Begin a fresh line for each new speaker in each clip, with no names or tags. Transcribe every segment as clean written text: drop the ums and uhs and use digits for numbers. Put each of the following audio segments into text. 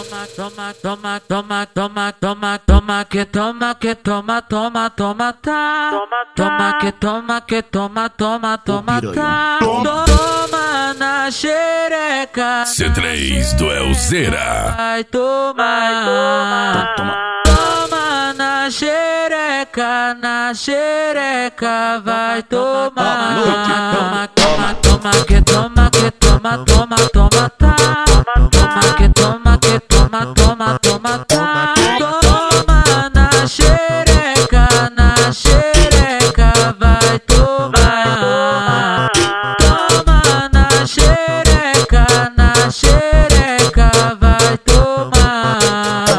tá. Toma na xereca.
C3 do Elzeira.
Vai tomar. Toma na xereca, vai tomar. Toma que toma, tá. Toma que toma, tá. Toma na xereca, vai tomar. Toma na xereca, vai tomar.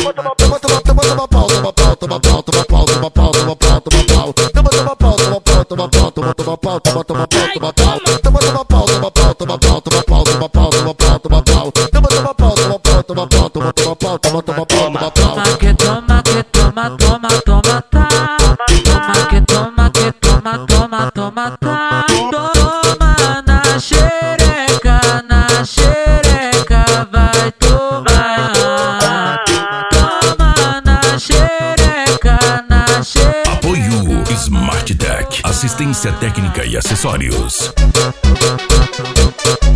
Toma que toma, tá. Toma que toma, tá. Toma na xereca, vai tomar. Toma na xereca,
Apoio Smart Tech, assistência técnica e acessórios.